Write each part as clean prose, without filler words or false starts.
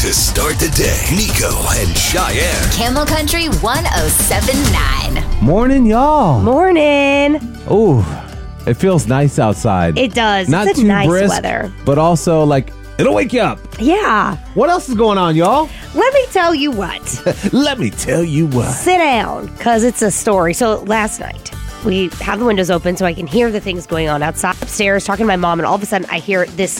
to start the day. Nico and Cheyenne. Camel Country 107.9. Morning, y'all. Morning. Ooh, it feels nice outside. It does. Not it's too nice brisk, weather. but also like it'll wake you up. Yeah. What else is going on, y'all? Let me tell you what. Let me tell you what. Sit down, because it's a story. So last night, we have the windows open so I can hear the things going on outside upstairs, talking to my mom, and all of a sudden I hear this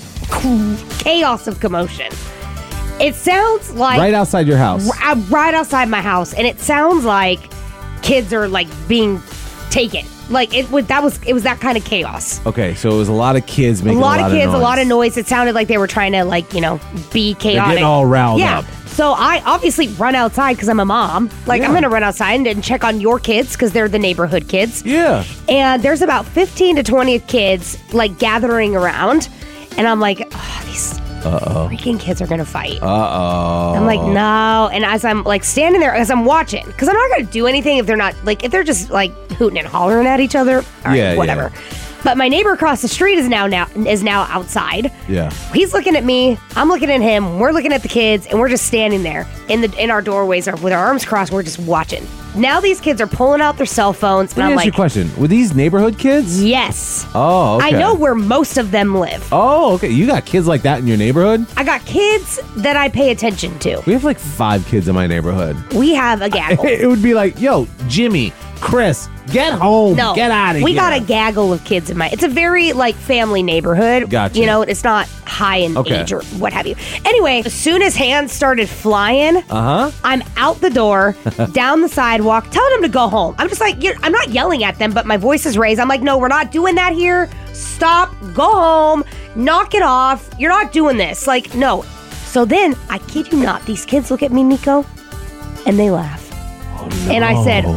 chaos of commotion. It sounds like... Right outside your house. Right outside my house. And it sounds like kids are, like, being taken. Like, it was that kind of chaos. Okay, so it was a lot of kids making a lot of kids, noise. a lot of noise. It sounded like they were trying to, like, be chaotic. They're getting all riled up. So I obviously run outside because I'm a mom. Like, I'm going to run outside and check on your kids because they're the neighborhood kids. Yeah. And there's about 15 to 20 kids, like, gathering around. And I'm like, oh, these freaking kids are going to fight. I'm like, no. And as I'm, like, standing there, as I'm watching, because I'm not going to do anything if they're not, like, if they're just, like, hooting and hollering at each other. All right, whatever. Yeah. But my neighbor across the street is now outside. Yeah. He's looking at me. I'm looking at him. We're looking at the kids, and we're just standing there in our doorways with our arms crossed. We're just watching. Now these kids are pulling out their cell phones, and Let me I'm ask you a question. Were these neighborhood kids? Yes. Oh, okay. I know where most of them live. Oh, okay. You got kids like that in your neighborhood? I got kids that I pay attention to. We have like 5 kids in my neighborhood. We have a gaggle. It would be like, yo, Jimmy, Chris, get home. No, get out of here. We got a gaggle of kids in it's a very, like, family neighborhood. Gotcha. It's not high in age or what have you. Anyway, as soon as hands started flying, I'm out the door, down the sidewalk, telling them to go home. I'm just like, I'm not yelling at them, but my voice is raised. I'm like, no, we're not doing that here. Stop. Go home. Knock it off. You're not doing this. Like, no. So then, I kid you not, these kids look at me, Nico, and they laugh. Oh, no. And I said,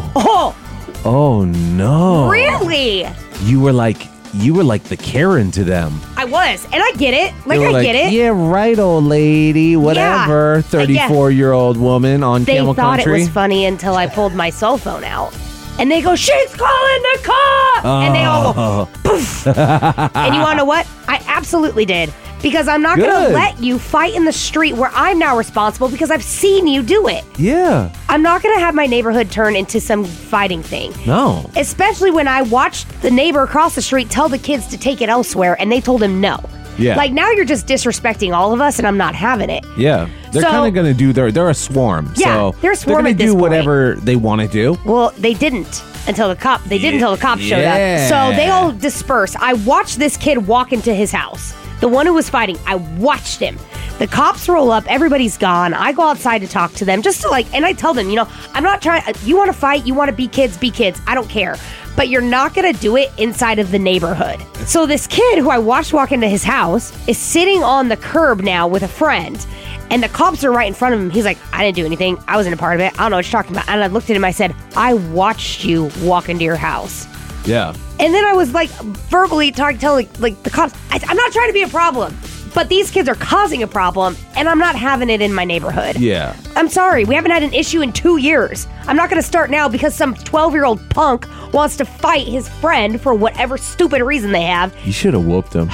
Oh, no. Really? You were like the Karen to them. I was. And I get it. I get it. Yeah, right, old lady. Whatever. 34-year-old woman on Camel Country. They thought it was funny until I pulled my cell phone out. And they go, she's calling the cops! And they all go, poof. And you want to know what? I absolutely did. Because I'm not going to let you fight in the street where I'm now responsible because I've seen you do it. Yeah. I'm not going to have my neighborhood turn into some fighting thing. No. Especially when I watched the neighbor across the street tell the kids to take it elsewhere and they told him no. Yeah. Like, now you're just disrespecting all of us and I'm not having it. Yeah. They're kind of going to do they're a swarm. Yeah, so they're a swarm They're at going to this do point. whatever they want to do. Well, they didn't until the cops showed up. So they all dispersed. I watched this kid walk into his house. The one who was fighting, I watched him. The cops roll up, everybody's gone. I go outside to talk to them just to and I tell them, I'm not trying, you want to fight, you want to be kids, I don't care. But you're not going to do it inside of the neighborhood. So this kid who I watched walk into his house is sitting on the curb now with a friend. And the cops are right in front of him. He's like, I didn't do anything. I wasn't a part of it. I don't know what you're talking about. And I looked at him, I said, I watched you walk into your house. Yeah. And then I was like verbally telling the cops, I'm not trying to be a problem, but these kids are causing a problem and I'm not having it in my neighborhood. Yeah. I'm sorry. We haven't had an issue in 2 years. I'm not going to start now because some 12-year-old punk wants to fight his friend for whatever stupid reason they have. You should have whooped him.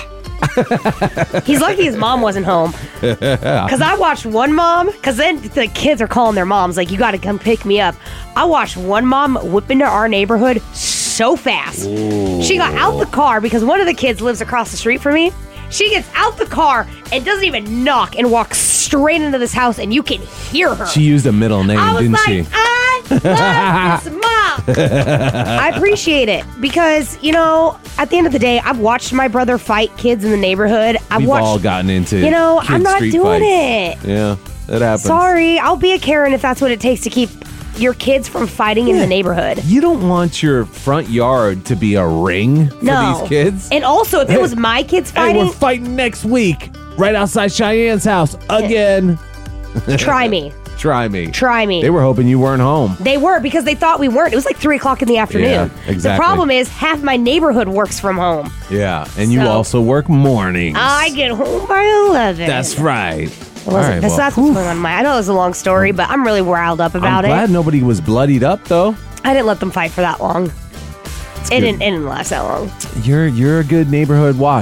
He's lucky his mom wasn't home. Because I watched one mom, because then the kids are calling their moms, like, you got to come pick me up. I watched one mom whip into our neighborhood so fast. Ooh. She got out the car because one of the kids lives across the street from me. She gets out the car and doesn't even knock and walks straight into this house and you can hear her. She used a middle name, didn't she? I love this mom. I appreciate it because, at the end of the day, I've watched my brother fight kids in the neighborhood. We've all gotten into I'm not doing it. Yeah, that happens. Sorry, I'll be a Karen if that's what it takes to keep your kids from fighting in the neighborhood. You don't want your front yard to be a ring for these kids. And also, if it was my kids fighting... Hey, we're fighting next week right outside Cheyenne's house again. Try me. Try me. Try me. They were hoping you weren't home. They were because they thought we weren't. It was like 3 o'clock in the afternoon. Yeah, exactly. The problem is half my neighborhood works from home. Yeah, and you also work mornings. I get home by 11. That's right. That's what's going on I know it was a long story, but I'm really riled up about it. I'm glad nobody was bloodied up, though. I didn't let them fight for that long. It didn't last that long. You're a good neighborhood watch.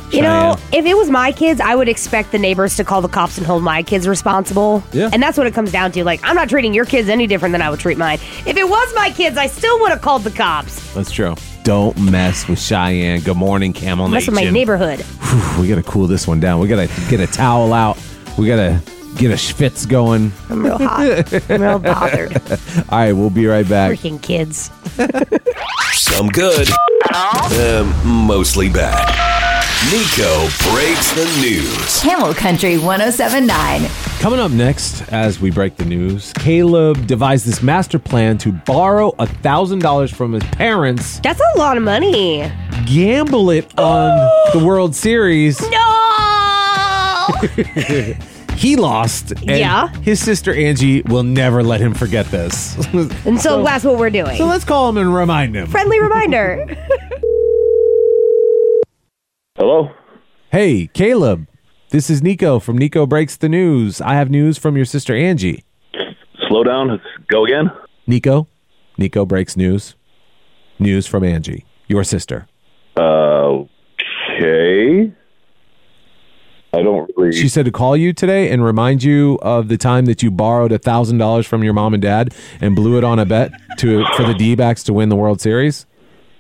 You know, if it was my kids, I would expect the neighbors to call the cops and hold my kids responsible. Yeah. And that's what it comes down to. Like, I'm not treating your kids any different than I would treat mine. If it was my kids, I still would have called the cops. That's true. Don't mess with Cheyenne. Good morning, Camel Mess Nation. with my neighborhood. Whew, we got to cool this one down. We got to get a towel out. We got to get a schwitz going. I'm real hot. I'm real bothered. All right, we'll be right back. Freaking kids. Some good. Mostly bad. Nico breaks the news. Camel Country 1079. Coming up next, as we break the news, Caleb devised this master plan to borrow $1,000 from his parents, That's a lot of money. gamble it on the World Series. No! He lost, and Yeah. his sister Angie will never let him forget this. And so that's what we're doing. So let's call him and remind him. Friendly reminder. Hello? Hey, Caleb, this is Nico from Nico Breaks the News. I have news from your sister Angie. Slow down. Let's go again. Nico Breaks News. News from Angie, your sister. Okay. I don't really... She said to call you today and remind you of the time that you borrowed $1,000 from your mom and dad and blew it on a bet for the D-backs to win the World Series.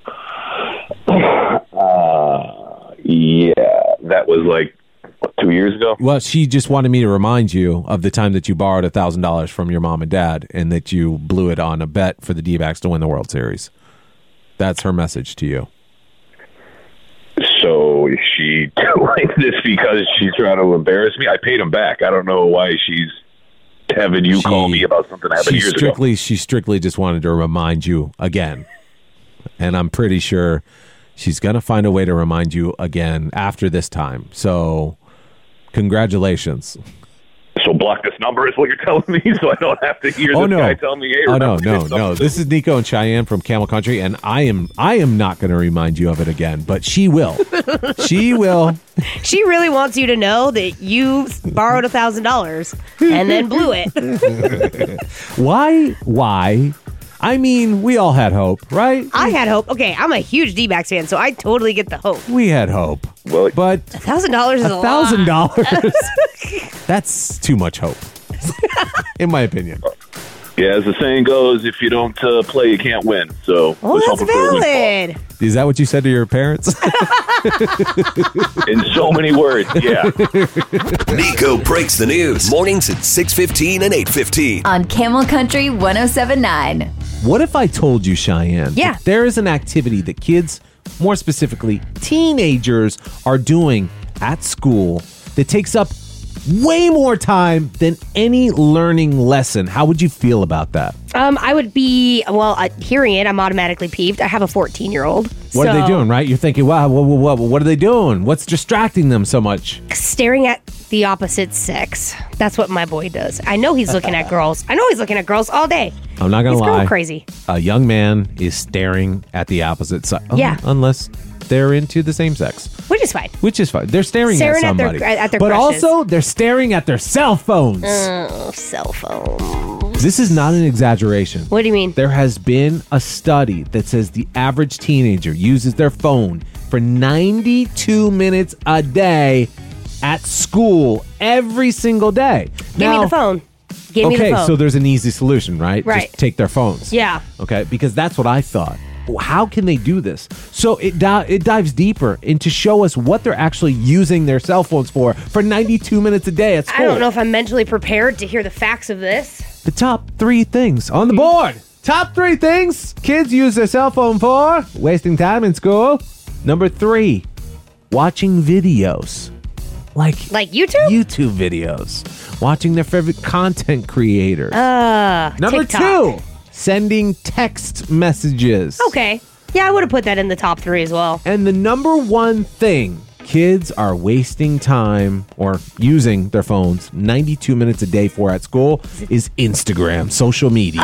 Yeah, that was like, 2 years ago? Well, she just wanted me to remind you of the time that you borrowed $1,000 from your mom and dad and that you blew it on a bet for the D-backs to win the World Series. That's her message to you. So is she doing this because she's trying to embarrass me? I paid him back. I don't know why she's having you call me about something that happened years ago. She strictly just wanted to remind you again. And I'm pretty sure she's going to find a way to remind you again after this time. So, congratulations. So block this number is what you're telling me, so I don't have to hear this guy tell me, hey, no. This is Nico and Cheyenne from Camel Country, and I am not going to remind you of it again, but she will. She will. She really wants you to know that you borrowed $1,000 and then blew it. Why? I mean, we all had hope, right? I had hope. Okay, I'm a huge D-backs fan, so I totally get the hope. We had hope. Well, but $1,000 is a lot. $1,000. That's too much hope, in my opinion. Yeah, as the saying goes, if you don't play, you can't win. So Oh, that's valid. Is that what you said to your parents? In so many words, yeah. Nico Breaks the News. Mornings at 6:15 and 8:15. On Camel Country 1079. What if I told you, Cheyenne, Yeah. that there is an activity that kids, more specifically teenagers, are doing at school that takes up way more time than any learning lesson? How would you feel about that? I would be, hearing it, I'm automatically peeved. I have a 14-year-old. What are they doing, right? You're thinking, wow, what are they doing? What's distracting them so much? Staring at the opposite sex. That's what my boy does. I know he's looking at girls. I know he's looking at girls all day. I'm not going to He's lie. girl crazy. A young man is staring at the opposite side. Yeah. Unless they're into the same sex. Which is fine. Which is fine. They're staring at somebody. at their but crushes. also, they're staring at their cell phones. Oh, cell phone. This is not an exaggeration. What do you mean? There has been a study that says the average teenager uses their phone for 92 minutes a day at school every single day. Give me the phone. Give me the phone. Okay, so there's an easy solution, right? Right. Just take their phones. Yeah. Okay, because that's what I thought. How can they do this? So it dives deeper into show us what they're actually using their cell phones for 92 minutes a day at school. I don't know if I'm mentally prepared to hear the facts of this. The top 3 things on the board. Top 3 things kids use their cell phone for. Wasting time in school. Number 3, watching videos. Like YouTube? YouTube videos. Watching their favorite content creators. Number TikTok. 2, sending text messages. Okay. Yeah, I would have put that in the top 3 as well. And the number 1 thing kids are wasting time or using their phones 92 minutes a day for at school is Instagram, social media.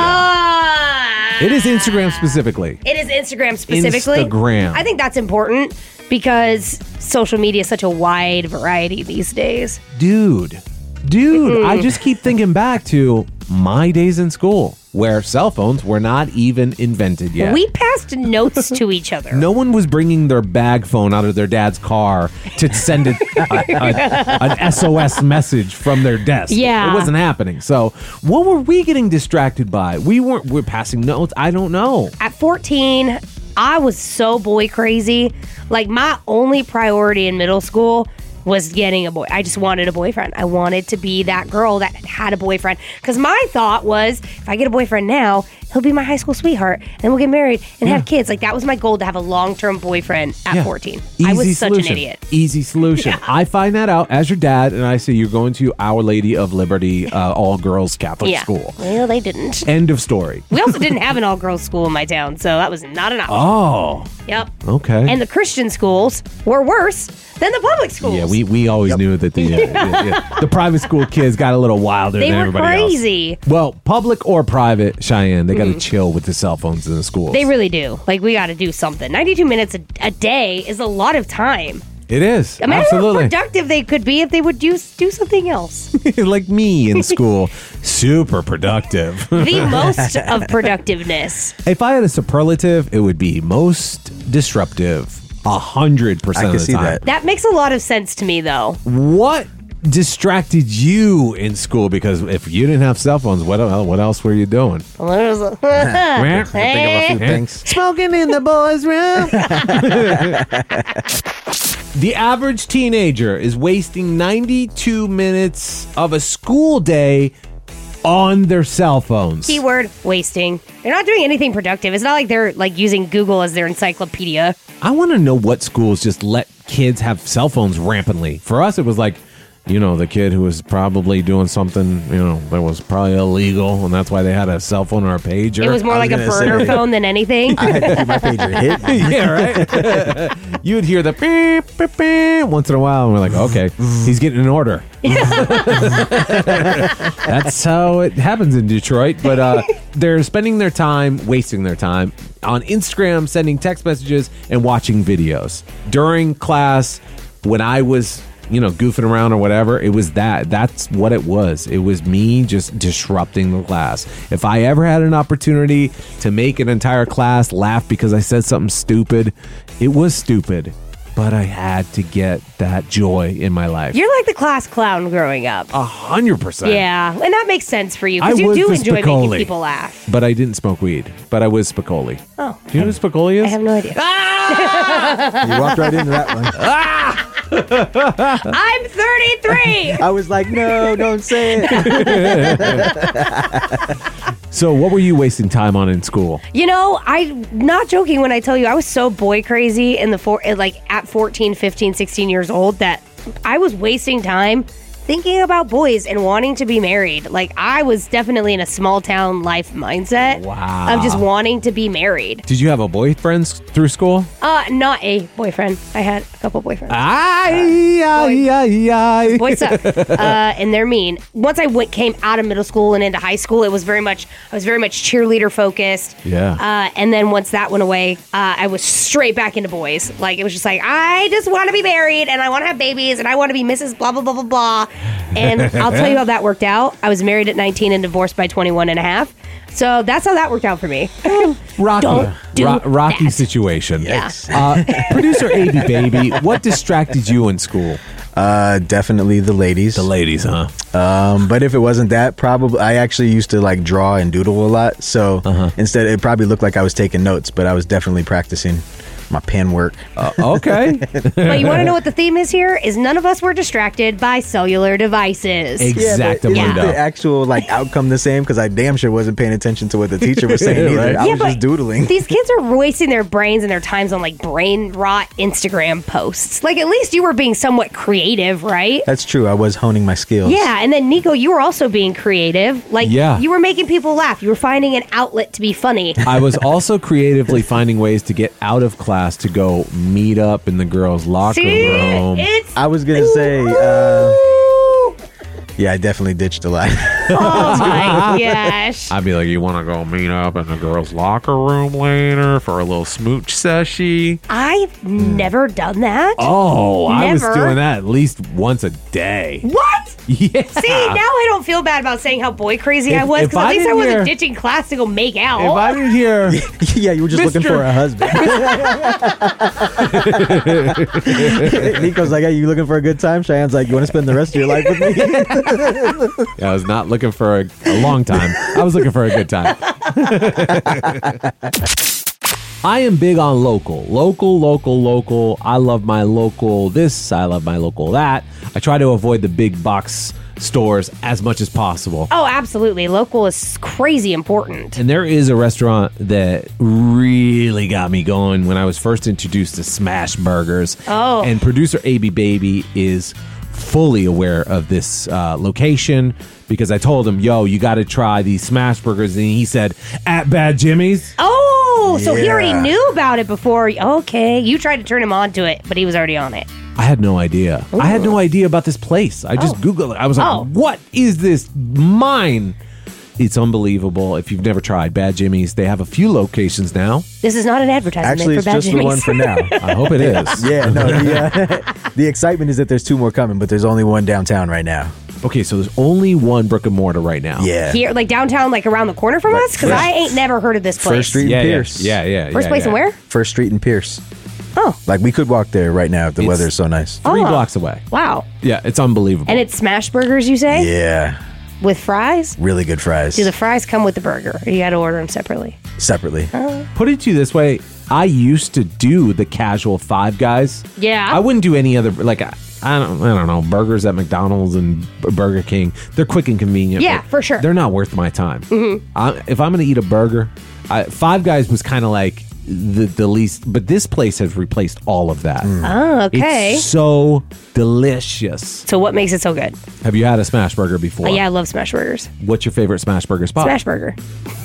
It is Instagram specifically. It is Instagram specifically. Instagram. I think that's important because social media is such a wide variety these days. Dude, I just keep thinking back to my days in school. where cell phones were not even invented yet. We passed notes to each other. No one was bringing their bag phone out of their dad's car to send an SOS message from their desk. Yeah. It wasn't happening. So what were we getting distracted by? We're passing notes. I don't know. At 14, I was so boy crazy. Like, my only priority in middle school was getting a boy. I just wanted a boyfriend. I wanted to be that girl that had a boyfriend. Because my thought was, if I get a boyfriend now, he'll be my high school sweetheart, and we'll get married and have kids. Like, that was my goal, to have a long-term boyfriend at 14. I was such an idiot. Easy solution. Yeah. I find that out as your dad, and I say you're going to Our Lady of Liberty all-girls Catholic school. Well, they didn't. End of story. We also didn't have an all-girls school in my town, so that was not an option. Oh. Yep. Okay. And the Christian schools were worse than the public schools. Yeah, we always knew that the private school kids got a little wilder They than were everybody crazy. else. Well, public or private, Cheyenne, they got to chill with the cell phones in the schools. They really do. Like, we got to do something. 92 minutes a day is a lot of time. It is. Imagine Absolutely. how productive they could be if they would do something else. Like me in school. Super productive. The most of productiveness. If I had a superlative, it would be most disruptive. 100% of I can the see time. that. That makes a lot of sense to me, though. What distracted you in school? Because if you didn't have cell phones, what else were you doing? I think of a few things. Smoking in the boys' room. The average teenager is wasting 92 minutes of a school day on their cell phones. Keyword, wasting. They're not doing anything productive. It's not like they're like using Google as their encyclopedia. I want to know what schools just let kids have cell phones rampantly. For us, it was like, the kid who was probably doing something, that was probably illegal, and that's why they had a cell phone or a pager. It was more like a burner phone than anything. I had to keep my pager hit. Yeah, right? You would hear the beep, beep, beep once in a while, and we're like, okay, he's getting an order. That's how it happens in Detroit. But they're spending their time, wasting their time on Instagram, sending text messages, and watching videos. During class, when I was goofing around or whatever, it was that's what it was. It was me just disrupting the class. If I ever had an opportunity to make an entire class laugh because I said something stupid, it was stupid, but I had to get that joy in my life. You're like the class clown growing up. 100%. Yeah, and that makes sense for you I because you was do the enjoy Spicoli. making people laugh. But I didn't smoke weed. But I was Spicoli. Oh. Do you know who Spicoli is? I have no idea. You walked right into that one. I'm 33. I was like, no, don't say it. So what were you wasting time on in school? I'm not joking when I tell you I was so boy crazy at 14, 15, 16 years old that I was wasting time thinking about boys and wanting to be married. Like, I was definitely in a small town life mindset. Wow. Of just wanting to be married. Did you have a boyfriend through school? Not a boyfriend. I had a couple boyfriends. Boys suck. And they're mean. Once I came out of middle school and into high school, I was very much cheerleader focused. Yeah. And then once that went away, I was straight back into boys. Like, it was just like, I just want to be married and I want to have babies and I want to be Mrs. blah, blah, blah, blah, blah. And I'll tell you how that worked out. I was married at 19 and divorced by 21 and a half. So that's how that worked out for me. Rocky, Don't do rocky that. situation. Yeah. Producer AB Baby, what distracted you in school? Definitely the ladies. The ladies, huh? But if it wasn't that, probably I actually used to like draw and doodle a lot. So instead, it probably looked like I was taking notes, but I was definitely practicing my pen work. Okay. But you want to know what the theme is here? Is none of us were distracted by cellular devices. Exactly. Yeah, the actual like outcome the same because I damn sure wasn't paying attention to what the teacher was saying either. Right. I was but just doodling. These kids are wasting their brains and their times on like brain rot Instagram posts. Like, at least you were being somewhat creative, right? That's true. I was honing my skills. Yeah, and then Nico, you were also being creative. Like, Yeah. you were making people laugh. You were finding an outlet to be funny. I was also creatively finding ways to get out of class to go meet up in the girls' locker room. It's I was gonna say, yeah, I definitely ditched a lot. oh my gosh. I'd be like, you want to go meet up in the girls' locker room later for a little smooch session? I've never done that. Oh, I was Never. doing that at least once a day. What? Yeah. See, now I don't feel bad about saying how boy crazy I was, if because at I least I didn't wasn't hear- ditching class to go make out. If I didn't hear, Yeah, you were just looking for a husband. Nico's like, hey, you looking for a good time? Cheyenne's like, you want to spend the rest of your life with me? I was not looking for a long time. I was looking for a good time. I am big on local. Local. I love my local this. I love my local that. I try to avoid the big box stores as much as possible. Oh, absolutely. Local is crazy important. And there is a restaurant that really got me going when I was first introduced to Smash Burgers. Oh. And producer AB Baby is fully aware of this location because I told him, yo, you got to try these Smash Burgers. And he said, at Bad Jimmy's. Oh, so he Yeah. already knew about it before. Okay, you tried to turn him on to it, but he was already on it. I had no idea. I had no idea about this place. I just Googled it. I was like, Oh. what is this? Mine. It's unbelievable. If you've never tried Bad Jimmy's, they have a few locations now. This is not an advertisement Actually, for it's Bad just the Jimmy's. one for now. I hope it is. Yeah, no, the excitement is that there's 2 more coming, but there's only one downtown right now. Okay, so there's only one brick and mortar right now. Yeah. Here, like downtown, like around the corner from us? Because I ain't never heard of this place. First Street and Yeah, Pierce. yeah. First place and where? First Street and Pierce. Oh, Like, we could walk there right now if the It's- weather's so nice. 3 Oh. blocks away. wow. Yeah, it's unbelievable. And it's smash burgers, you say? Yeah. With fries? Really good fries. Do the fries come with the burger? Or you got to order them separately? Separately. Put it to you this way, I used to do the casual Five Guys. Yeah. I wouldn't do any other I don't know, burgers at McDonald's and Burger King. They're quick and convenient. Yeah, but for sure. They're not worth my time. Mm-hmm. If I'm going to eat a burger, Five Guys was kind of like the least, but this place has replaced all of that. Oh, okay. It's so delicious. So what makes it so good? Have you had a smash burger before? Yeah, I love smash burgers. What's your favorite smash burger spot? Smash burger.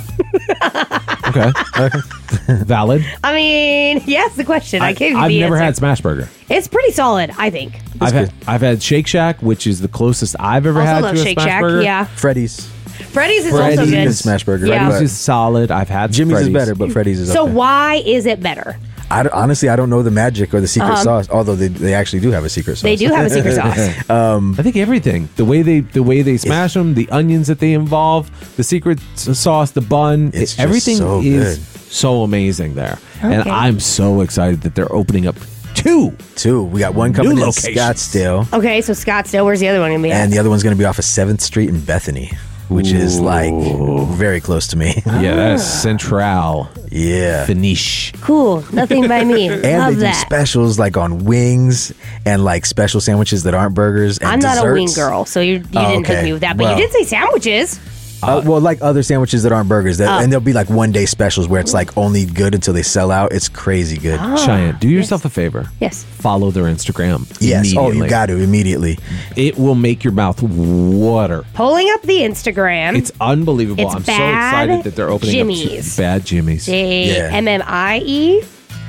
Okay. Valid. I mean, yes, the question. I gave you I've the never answer. had smash burger. It's pretty solid, I think. I've had Shake Shack, which is the closest I've ever Also had love to a Shake smash Shack. burger. Yeah. Freddy's. Freddy's is also Freddy's good. is smash burger, Yeah. right? Freddy's is solid. I've had Jimmy's Freddy's. is better, but Freddy's is So okay. why is it better? Honestly, I don't know the magic or the secret sauce, although they actually do have a secret sauce. They do have a secret sauce. I think everything. The way they smash them, the onions that they involve, the secret sauce, the bun, It's just everything so is good. so amazing there. And Okay. I'm so excited that they're opening up 2. 2. We got one coming in locations. Scottsdale, Okay, so Scottsdale, where's the other one going to be at? and the other one's going to be off of 7th Street in Bethany, which is like very close to me. Yeah, that's Central Yeah. Finish. Cool. Nothing by me. And Love they do that. specials like on wings and like special sandwiches that aren't burgers and I'm not a wing desserts. girl, so you Oh, didn't hook okay. me with that. But Well. you did say sandwiches. Well, like other sandwiches that aren't burgers, Oh. and there'll be like one day specials where it's like only good until they sell out. It's crazy good. Cheyenne, do yourself a favor. Yes. Follow their Instagram. Yes. Oh, you immediately. got to immediately. It will make your mouth water. Pulling up the Instagram. It's unbelievable. It's I'm so Bad excited that they're opening Jimmy's. up Bad Jimmy's. JMMIE.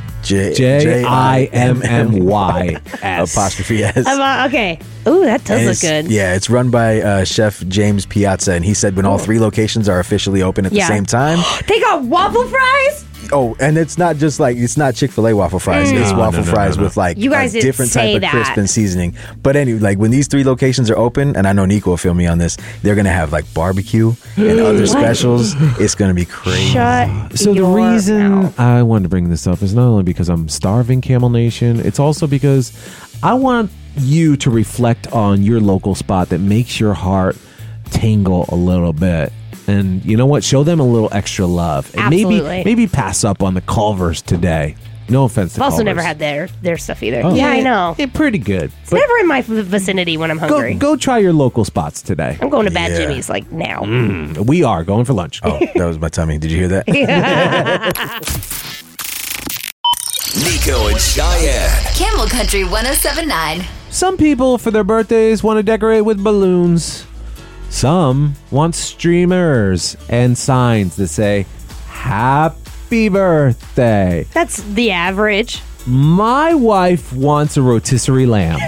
JIMMYS. Apostrophe S. Okay. Ooh, that does And look it's- good. Yeah, it's run by Chef James Piazza, and he said when all 3 locations are officially open at the Yeah. same time. They got waffle fries? Oh, and it's not just like it's not Chick-fil-A waffle fries. It's waffle fries with like You guys a didn't different say type of that. crisp and seasoning. But anyway, like when these 3 locations are open, and I know Nico will feel me on this, they're gonna have like barbecue and other specials. It's gonna be crazy. Shut So the your reason mouth. I wanted to bring this up is not only because I'm starving Camel Nation, it's also because I want you to reflect on your local spot that makes your heart tingle a little bit. And you know what? Show them a little extra love. And Absolutely. maybe pass up on the Culvers today. No offense to I've also Culver's. never had their stuff either. Oh. Yeah, I know. Yeah, pretty good. It's never in my vicinity when I'm hungry. Go try your local spots today. I'm going to Bad Yeah. Jimmy's like now. We are going for lunch. Oh, that was my tummy. Did you hear that? Nico and Cheyenne. Camel Country 1079. Some people for their birthdays want to decorate with balloons. Some want streamers and signs that say happy birthday. That's the average. My wife wants a rotisserie lamb.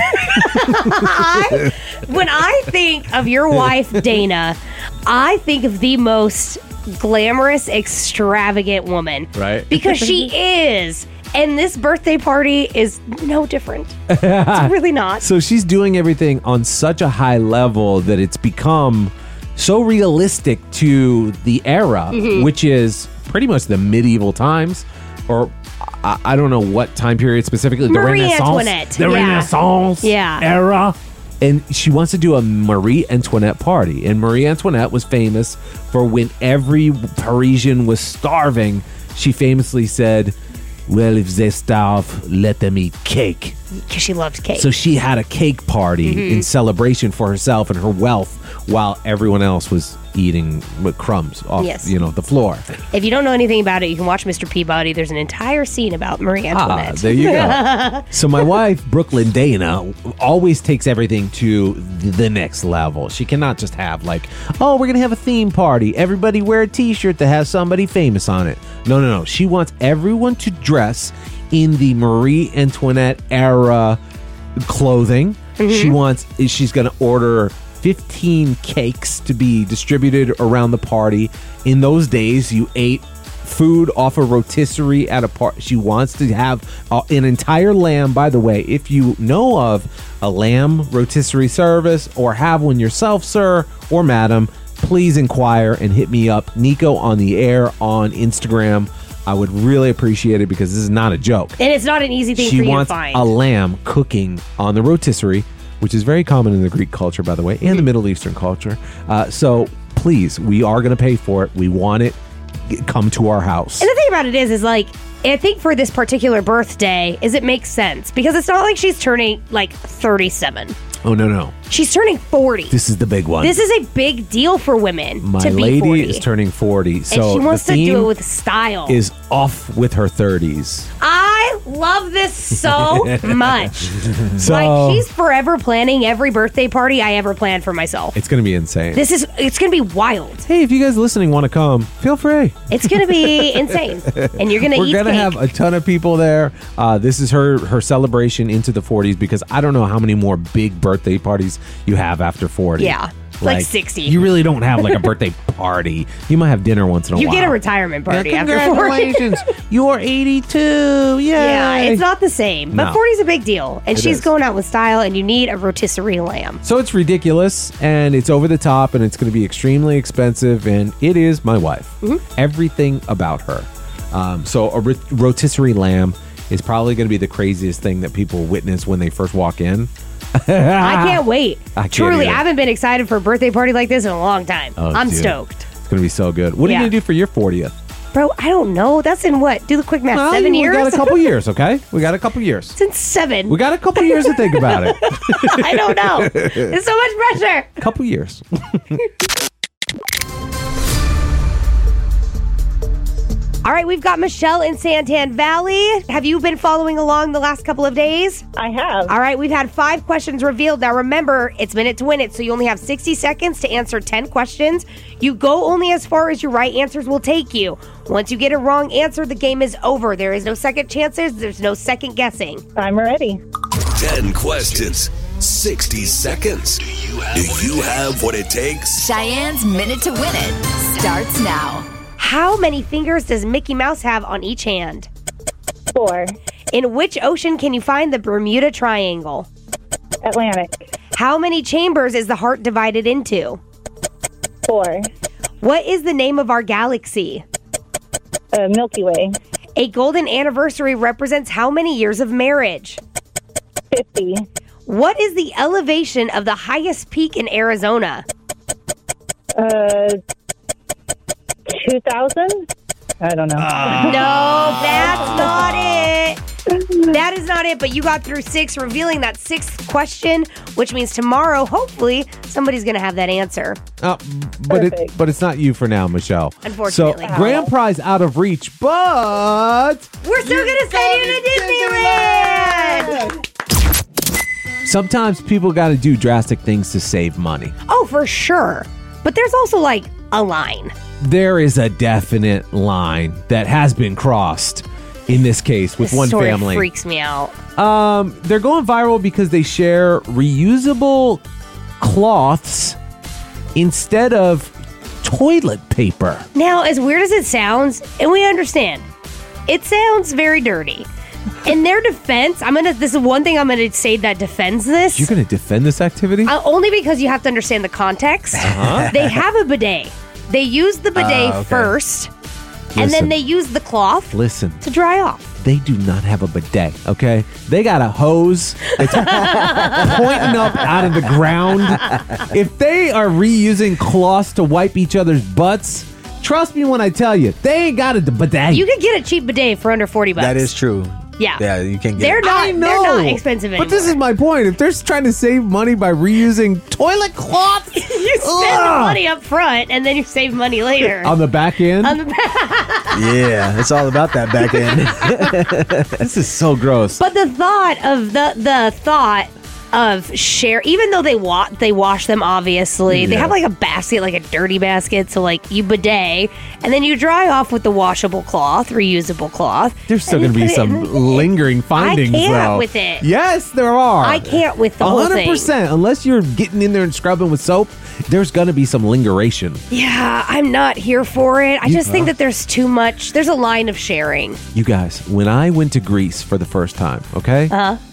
When I think of your wife, Dana, I think of the most glamorous, extravagant woman. Right. Because she is. And this birthday party is no different. It's really not. So she's doing everything on such a high level that it's become so realistic to the era, which is pretty much the medieval times, or I don't know what time period specifically. Marie the Renaissance, Antoinette. the Renaissance era. And she wants to do a Marie Antoinette party. And Marie Antoinette was famous for when every Parisian was starving, she famously said, well, if they starve, let them eat cake. Because she loved cake. So she had a cake party in celebration for herself and her wealth while everyone else was eating crumbs off the floor. If you don't know anything about it, you can watch Mr. Peabody. There's an entire scene about Marie Antoinette. There you go. So my wife, Brooklyn Dana, always takes everything to the next level. She cannot just have like, oh, we're going to have a theme party. Everybody wear a t-shirt that has somebody famous on it. No. She wants everyone to dress in the Marie Antoinette era clothing. She's going to order 15 cakes to be distributed around the party. In those days, you ate food off a rotisserie at a party. She wants to have an entire lamb. By the way, if you know of a lamb rotisserie service or have one yourself, sir or madam, please inquire and hit me up, Nico on the Air on Instagram. I would really appreciate it because this is not a joke. And it's not an easy thing for you to find. She wants a lamb cooking on the rotisserie, which is very common in the Greek culture, by the way, and the Middle Eastern culture. So please, we are going to pay for it. We want it. Come to our house. And the thing about it is like, I think for this particular birthday, it makes sense because it's not like she's turning like 37. Oh, no. She's turning 40. This is the big one. This is a big deal for women My to be lady 40. is turning 40. So and she wants the to theme do it with style. Is off with her 30s. I love this so much. So Like, she's forever planning every birthday party I ever planned for myself. it's going to be insane. It's going to be wild. Hey, if you guys listening want to come, feel free. It's going to be insane. And you're going to eat We're going to cake. have a ton of people there. This is her celebration into the 40s because I don't know how many more big birthday parties you have after 40. Yeah. Like 60. You really don't have like a birthday party. You might have dinner once in a while. You get a retirement party after 40. Congratulations. You're 82. Yay. Yeah, it's not the same. But No. 40 is a big deal. And It she's is. going out with style, and you need a rotisserie lamb. So it's ridiculous, and it's over the top, and it's going to be extremely expensive, and it is my wife. Everything about her. So a rotisserie lamb is probably going to be the craziest thing that people witness when they first walk in. I can't wait. I can't Truly, either. I haven't been excited for a birthday party like this in a long time. Oh, I'm dude. stoked. It's going to be so good. What are you Yeah. going to do for your 40th? Bro, I don't know. That's in what? Do the quick math. Well, 7 years? We got a couple years, okay? We got a couple years. Since 7. We got a couple years to think about it. I don't know. It's so much pressure. Couple years. All right, we've got Michelle in Santan Valley. Have you been following along the last couple of days? I have. All right, we've had 5 questions revealed. Now remember, it's minute to win it, so you only have 60 seconds to answer 10 questions. You go only as far as your right answers will take you. Once you get a wrong answer, the game is over. There is no second chances. There's no second guessing. I'm ready. 10 questions, 60 seconds. Do you have what it takes? Cheyenne's Minute to Win It starts now. How many fingers does Mickey Mouse have on each hand? 4. In which ocean can you find the Bermuda Triangle? Atlantic. How many chambers is the heart divided into? 4. What is the name of our galaxy? Milky Way. A golden anniversary represents how many years of marriage? 50. What is the elevation of the highest peak in Arizona? 2000? I don't know. No, that's not it. That is not it, but you got through 6, revealing that 6th question, which means tomorrow, hopefully, somebody's going to have that answer. But Perfect. it's not you for now, Michelle. Unfortunately. So grand prize out of reach, but We're still going to send you to Disneyland! sometimes people got to do drastic things to save money. Oh, for sure. But there's also, like, a line. There is a definite line that has been crossed in this case with This one story family. freaks me out. They're going viral because they share reusable cloths instead of toilet paper. Now, as weird as it sounds, and we understand, it sounds very dirty. In their defense, this is one thing I'm gonna say that defends this. You're going to defend this activity? Only because you have to understand the context. They have a bidet. They use the bidet first, and Listen. then they use the cloth Listen. to dry off. They do not have a bidet, okay? They got a hose that's pointing up out of the ground. If they are reusing cloths to wipe each other's butts, trust me when I tell you, they ain't got a bidet. You could get a cheap bidet for under $40. That is true. Yeah. Yeah, you can't get They're it. not. I know. They're not expensive anymore. But this is my point. If they're trying to save money by reusing toilet cloths, you spend the money up front and then you save money later. on the back end, On the back. Yeah, it's all about that back end. this is so gross. But the thought of the thought of share, even though they wash them, obviously they have like a basket, like a dirty basket, so like you bidet and then you dry off with the washable cloth, reusable cloth. There's still and going to you be put it some in the- lingering findings, I can't though. with it. Yes, there are. I can't with the whole thing. 100%. Unless you're getting in there and scrubbing with soap, there's going to be some lingeration. Yeah, I'm not here for it. I just think that there's too much. There's a line of sharing. You guys, when I went to Greece for the first time, okay?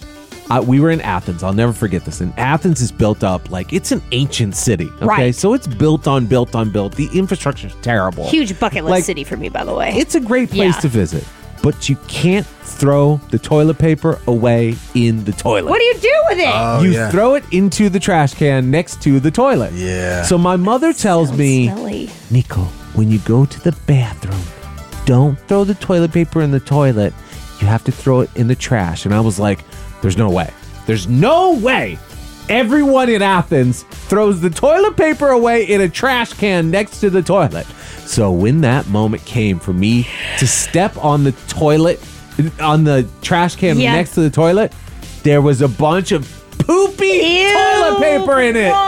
We were in Athens. I'll never forget this. And Athens is built up like it's an ancient city. Okay. Right. So it's built on. The infrastructure's terrible. Huge bucket list Like, city for me, by the way. It's a great place Yeah. to visit. But you can't throw the toilet paper away in the toilet. What do you do with it? Oh, you yeah. throw it into the trash can next to the toilet. Yeah. So my mother tells me, Smelly. Nico, when you go to the bathroom, don't throw the toilet paper in the toilet. You have to throw it in the trash. And I was like, there's no way. There's no way everyone in Athens throws the toilet paper away in a trash can next to the toilet. So when that moment came for me to step on the toilet, on the trash can Yeah. next to the toilet, there was a bunch of poopy toilet paper in it.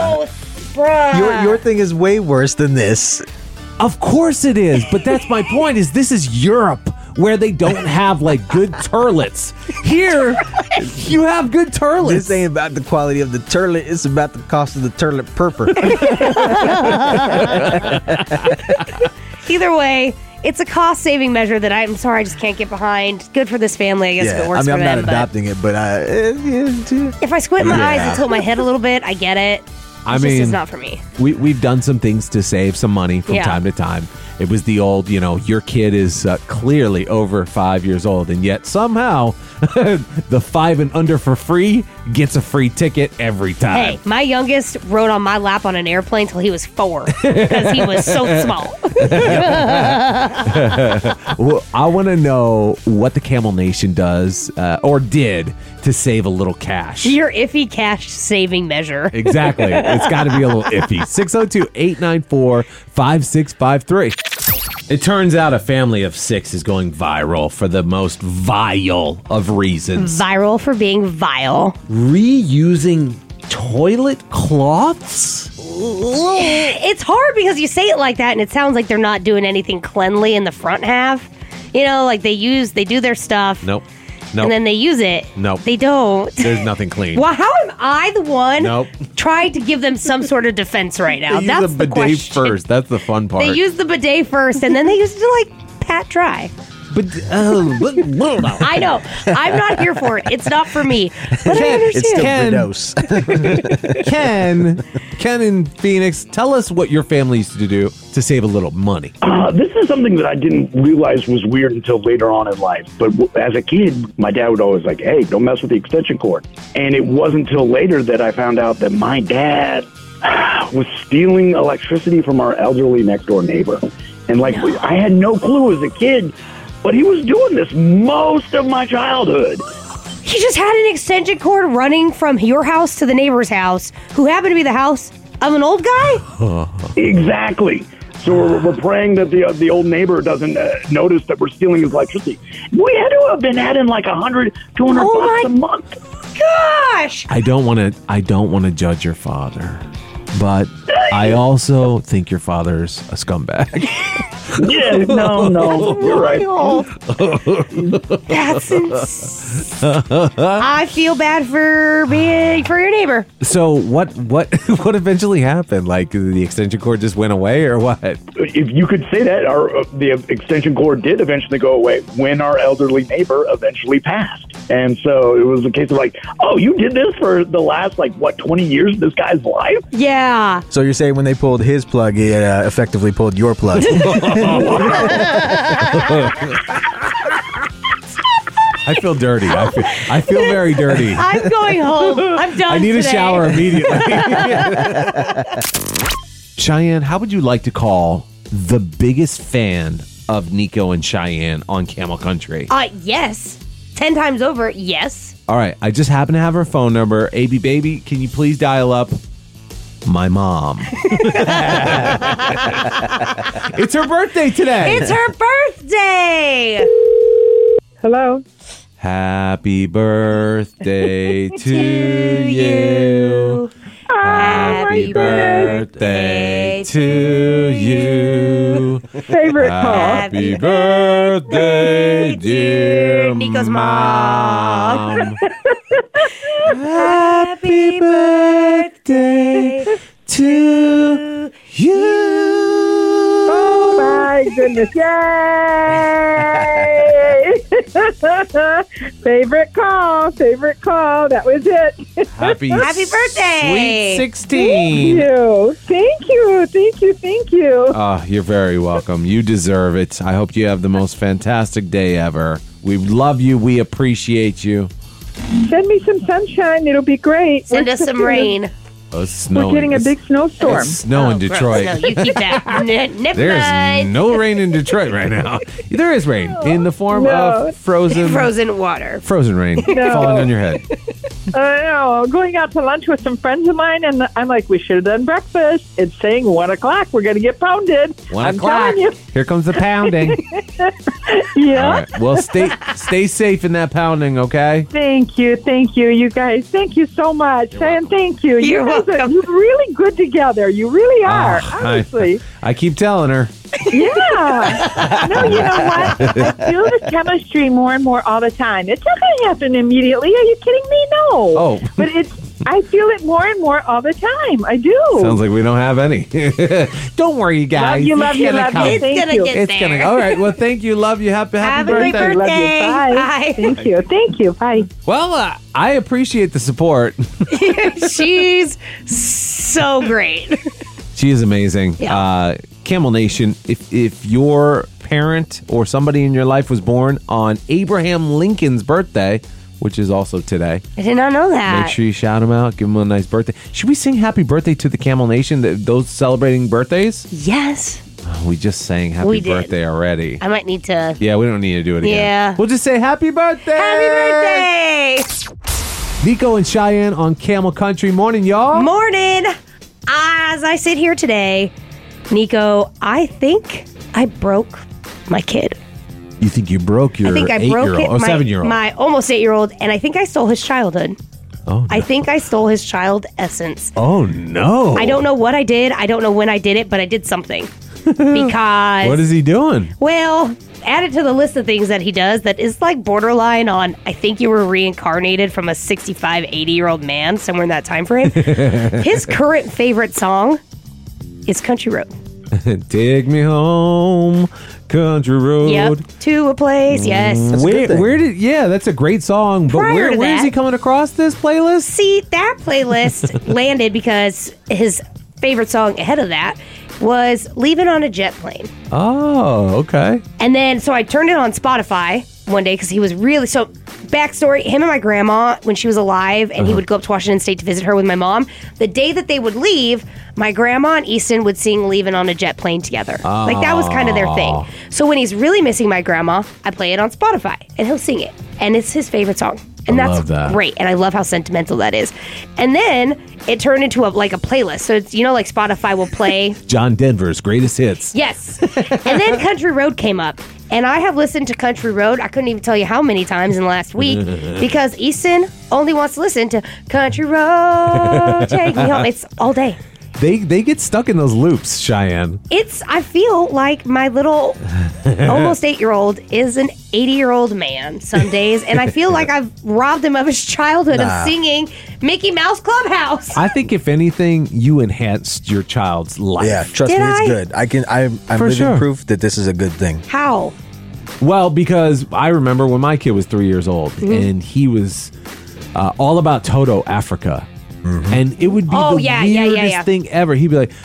Bruh. Your thing is way worse than this. Of course it is, but that's my point. Is this is Europe where they don't have like good toilets. Here, you have good toilets. This ain't about the quality of the toilet. It's about the cost of the toilet purper. Either way, it's a cost-saving measure that I'm sorry I just can't get behind. Good for this family, I guess, if it works I'm for not them. But adopting it, but if I squint my eyes Yeah. and tilt my head a little bit, I get it. I It's mean, just not for me. We've done some things to save some money from Yeah. time to time. It was the old, your kid is clearly over 5 years old, and yet somehow the 5 and under for free gets a free ticket every time. Hey, my youngest rode on my lap on an airplane till he was 4 because he was so small. Well, I want to know what the Camel Nation does or did to save a little cash. Your iffy cash saving measure. Exactly. It's got to be a little iffy. 602-894-5653. It turns out a family of 6 is going viral for the most vile of reasons. Viral for being vile. Reusing toilet cloths? It's hard because you say it like that and it sounds like they're not doing anything cleanly in the front half. Like they do their stuff. Nope. And then they use it. Nope. They don't. There's nothing clean. Well, how am I the one Nope. trying to give them some sort of defense right now? They That's use the the bidet question. first. That's the fun part. They use the bidet first, and then they use it to pat dry. But I know. I'm not here for it. It's not for me. But I It's still understand. Verdos. Ken in Phoenix, tell us what your family used to do to save a little money. This is something that I didn't realize was weird until later on in life. But as a kid, my dad would always like, hey, don't mess with the extension cord. And it wasn't until later that I found out that my dad was stealing electricity from our elderly next door neighbor. And I had no clue as a kid, but he was doing this most of my childhood. He just had an extension cord running from your house to the neighbor's house, who happened to be the house of an old guy? Exactly. So we're praying that the old neighbor doesn't notice that we're stealing his electricity. We had to have been adding like $100, $200 bucks a month. Gosh! I don't want to judge your father, but I also think your father's a scumbag. Yeah, no, you're right. That's I feel bad for your neighbor. So what eventually happened? Like the extension cord just went away, or what? If you could say that, the extension cord did eventually go away when our elderly neighbor eventually passed. And so it was a case of like, oh, you did this for the last, 20 years of this guy's life? Yeah. So you're saying when they pulled his plug, it effectively pulled your plug. I feel dirty. I feel very dirty. I'm going home. I'm done. I need today. a shower immediately. Cheyenne, how would you like to call the biggest fan of Nico and Cheyenne on Camel Country? Yes. 10 times over, yes. All right. I just happen to have her phone number. AB baby, can you please dial up my mom? It's her birthday today. It's her birthday. Hello. Happy birthday to you. Happy birthday to you. Favorite call. Happy birthday, dear Nico's mom. Happy birthday to you. Oh my goodness. Yay! Favorite call. That was it. Happy birthday. Sweet 16. Thank you. Oh, you're very welcome. You deserve it. I hope you have the most fantastic day ever. We love you. We appreciate you. Send me some sunshine. It'll be great. Send us some rain. Oh, it's snowing. We're getting a big snowstorm. It's snow in gross. Detroit. No, you keep that. Never There's mind. no rain in Detroit right now. There is rain in the form of Frozen water. frozen rain falling on your head. I know. Going out to lunch with some friends of mine, and I'm like, we should have done breakfast. It's saying 1 o'clock. We're going to get pounded. 1 I'm o'clock. telling you. Here comes the pounding. Yeah. All right. Well, stay safe in that pounding, okay? Thank you, you guys. Thank you so much, and thank you. You're guys welcome. You're really good together. You really are. Oh, honestly. I keep telling her. Yeah. No, you know what? I feel this chemistry more and more all the time. It's not going to happen immediately. Are you kidding me? No. Oh. But I feel it more and more all the time. I do. Sounds like we don't have any. Don't worry, you guys. Love you. come. It's Thank gonna you. get It's there. gonna. All right. Well, thank you. Love you. Happy Have a birthday. great Love you. birthday. Bye. Bye. Thank you. Bye. Well, I appreciate the support. She's so great. She is amazing. Yeah. Camel Nation, if your parent or somebody in your life was born on Abraham Lincoln's birthday, which is also today, I did not know that. make sure you shout him out, give him a nice birthday. Should we sing happy birthday to the Camel Nation, those celebrating birthdays? Yes. Oh, we just sang happy We did. birthday already. I might need to. Yeah, we don't need to do it again. Yeah. We'll just say happy birthday. Happy birthday. Nico and Cheyenne on Camel Country. Morning, y'all. Morning. As I sit here today, Nico, I think I broke my kid. You think you broke your I think I broke 8-year-old it. or 7-year-old? My almost 8-year-old, and I think I stole his childhood. Oh, no. I think I stole his child essence. Oh, no. I don't know what I did. I don't know when I did it, but I did something. Because What is he doing? well, added to the list of things that he does that is like borderline on I think you were reincarnated from a 65, 80-year-old man somewhere in that time frame. His current favorite song is Country Road. Take me home, country road. Yep. To a place, yes. That's a good thing. Where did? Yeah, that's a great song. But Prior to where is that- he coming across this playlist? See, that playlist landed because his favorite song ahead of that was Leaving on a Jet Plane. Oh, okay. And then, so I turned it on Spotify one day because he was really, so backstory, him and my grandma, when she was alive, and he would go up to Washington State to visit her with my mom, the day that they would leave, my grandma and Easton would sing Leaving on a Jet Plane together. Like, that was kind of their thing. So when he's really missing my grandma, I play it on Spotify, and he'll sing it. And it's his favorite song. And I that's love that. great. And I love how sentimental that is. And then it turned into a playlist. So it's, like Spotify will play John Denver's greatest hits. Yes. And then Country Road came up. And I have listened to Country Road, I couldn't even tell you how many times in the last week, because Easton only wants to listen to Country Road, take me home. It's all day. they get stuck in those loops, Cheyenne. I feel like my little almost 8-year-old is an 80-year-old man some days, and I feel like I've robbed him of his childhood of singing Mickey Mouse Clubhouse. I think if anything, you enhanced your child's life. Yeah, trust me, it's good. I'm For living sure. proof that this is a good thing. How? Well, because I remember when my kid was 3 years old, and he was all about Toto Africa. And it would be the weirdest thing ever. He'd be like,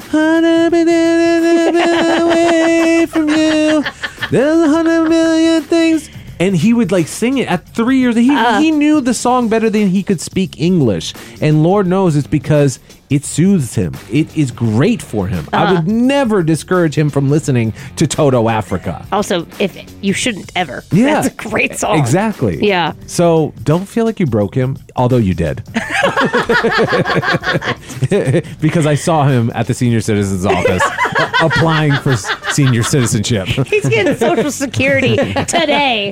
away from you, there's 100 million things. And he would like sing it at 3 years. He knew the song better than he could speak English. And Lord knows it's because it soothes him. It is great for him. I would never discourage him from listening to Toto Africa. Also, if you shouldn't ever. Yeah. That's a great song. Exactly. Yeah. So don't feel like you broke him, although you did. Because I saw him at the senior citizen's office applying for senior citizenship. He's getting Social Security today.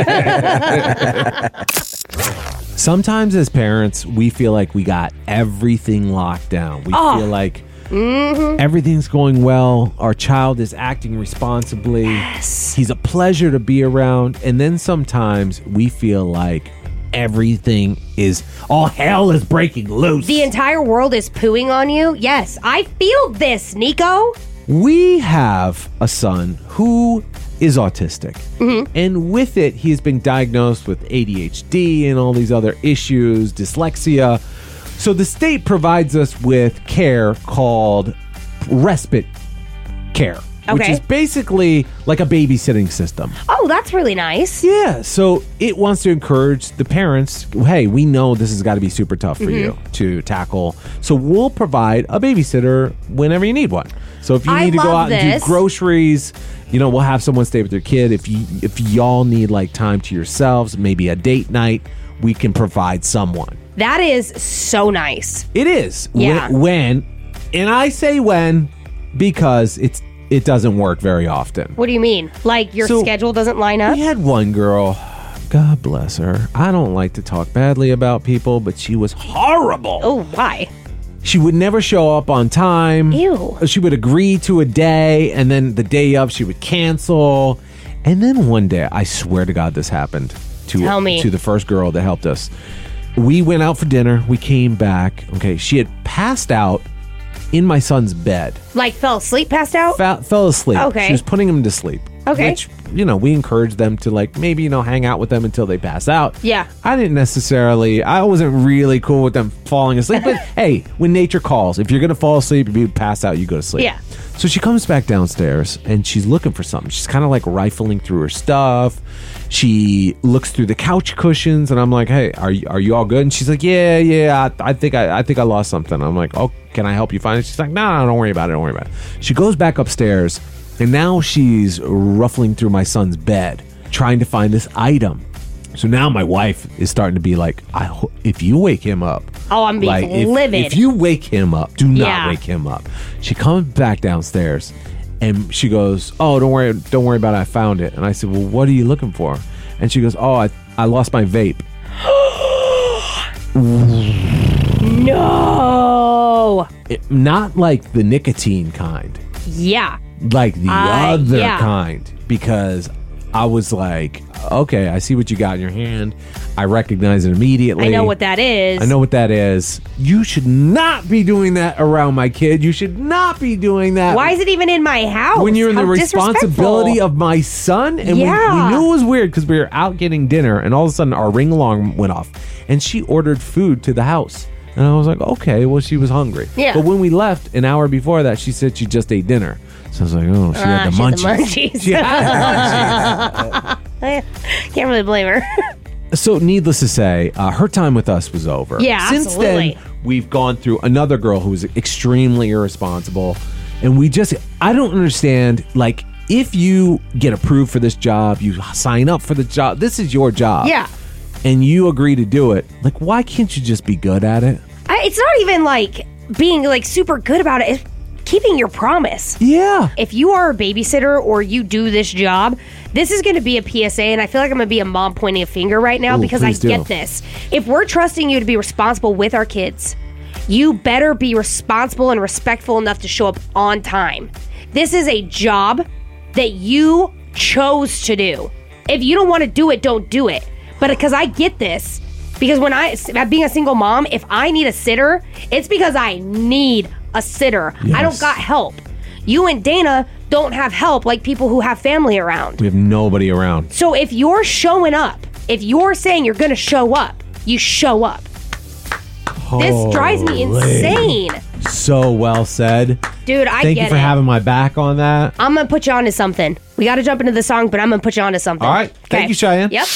Sometimes as parents, we feel like we got everything locked down. We feel like everything's going well. Our child is acting responsibly. Yes. He's a pleasure to be around. And then sometimes we feel like everything is, all hell is breaking loose. The entire world is pooing on you. Yes, I feel this, Nico. We have a son who is autistic. And with it, he's been diagnosed with ADHD and all these other issues, dyslexia. So the state provides us with care called respite care, which Okay. is basically like a babysitting system. Oh, that's really nice. Yeah, so it wants to encourage the parents, hey, we know this has got to be super tough for you to tackle. So we'll provide a babysitter whenever you need one. So if you I need to go love out and this. do groceries, we'll have someone stay with their kid. If y'all need like time to yourselves, maybe a date night, we can provide someone. That is so nice. It is. Yeah. When and I say when because it doesn't work very often. What do you mean? Like your So, schedule doesn't line up? We had one girl, God bless her. I don't like to talk badly about people, but she was horrible. Oh, why? She would never show up on time. Ew. She would agree to a day, and then the day of, she would cancel. And then one day, I swear to God, this happened Tell me. to the first girl that helped us. We went out for dinner. We came back. Okay, she had passed out in my son's bed. Like fell asleep, passed out? Fell asleep. Okay. She was putting him to sleep. Okay. Which, we encourage them to like maybe, hang out with them until they pass out. Yeah. I wasn't really cool with them falling asleep. But hey, when nature calls, if you're going to fall asleep, if you pass out, you go to sleep. Yeah. So she comes back downstairs and she's looking for something. She's kind of like rifling through her stuff. She looks through the couch cushions and I'm like, hey, are you all good? And she's like, yeah, I think I lost something. I'm like, oh, can I help you find it? She's like, no, don't worry about it. She goes back upstairs and now she's ruffling through my son's bed trying to find this item. So now my wife is starting to be like, if you wake him up. Oh, I'm being livid. If you wake him up, do not Yeah. wake him up. She comes back downstairs and she goes, oh, don't worry about it. I found it. And I said, well, what are you looking for? And she goes, oh, I lost my vape. No. Not like the nicotine kind, Yeah. like the other yeah. kind, because I was like, okay, I see what you got in your hand. I recognize it immediately. I know what that is. I know what that is. You should not be doing that around my kid. You should not be doing that. Why is it even in my house? When you're in How the responsibility disrespectful. of my son? And Yeah. we knew it was weird because we were out getting dinner and all of a sudden our ring alarm went off and she ordered food to the house. And I was like, okay, well, she was hungry. Yeah. But when we left an hour before that, she said she just ate dinner. So I was like, oh, she had the she had the munchies. munchies. She had the munchies. Can't really blame her. So needless to say, her time with us was over. Yeah, Since absolutely. then, we've gone through another girl who was extremely irresponsible. And I don't understand, like, if you get approved for this job, you sign up for the job, this is your job. Yeah. And you agree to do it. Like, why can't you just be good at it? It's not even like being like super good about it. It's keeping your promise. Yeah. If you are a babysitter or you do this job, this is going to be a PSA, and I feel like I'm going to be a mom pointing a finger right now Ooh, because I please do. get this. If we're trusting you to be responsible with our kids, you better be responsible and respectful enough to show up on time. This is a job that you chose to do. If you don't want to do it, don't do it. But because I get this, because being a single mom, if I need a sitter, it's because I need a sitter. Yes. I don't got help. You and Dana don't have help like people who have family around. We have nobody around. So if you're showing up, if you're saying you're going to show up, you show up. This drives me insane. So well said. Dude, I Thank get you for it. having my back on that. I'm going to put you onto something. We got to jump into the song, but I'm going to put you onto something. All right. Thank you, Cheyenne. Yep.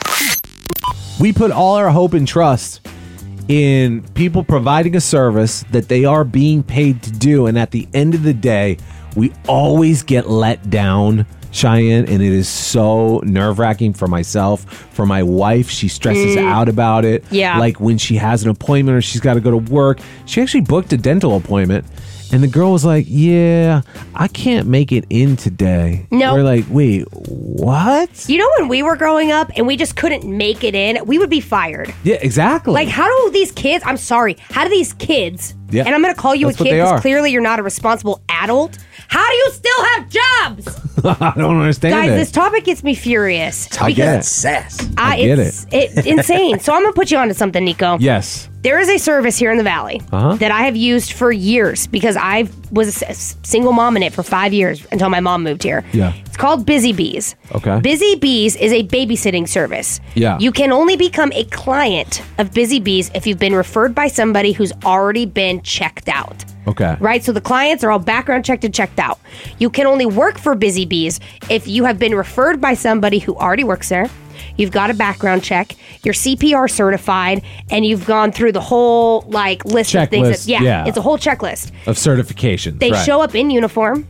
We put all our hope and trust in people providing a service that they are being paid to do. And at the end of the day, we always get let down, Cheyenne, and it is so nerve-wracking for myself, for my wife. She stresses out about it. Yeah. Like when she has an appointment or she's got to go to work. She actually booked a dental appointment, and the girl was like, yeah, I can't make it in today. No. We're like, wait, what? You know when we were growing up and we just couldn't make it in, we would be fired. Yeah, exactly. Like, how do these kids, I'm sorry, how do these kids, Yeah. and I'm going to call you That's a what kid they are. because clearly you're not a responsible adult. How do you still have jobs? I don't understand Guys, it. this topic gets me furious. I get it. Sass. I get it's insane. So I'm going to put you onto something, Nico. Yes. There is a service here in the Valley that I have used for years because I was a single mom in it for 5 years until my mom moved here. Yeah. It's called Busy Bees. Okay. Busy Bees is a babysitting service. Yeah. You can only become a client of Busy Bees if you've been referred by somebody who's already been checked out. Okay. Right? So the clients are all background checked and checked out. You can only work for Busy Bees if you have been referred by somebody who already works there. You've got a background check, you're CPR certified, and you've gone through the whole list of things. Checklist, yeah. It's a whole checklist. Of certifications. They right. show up in uniform.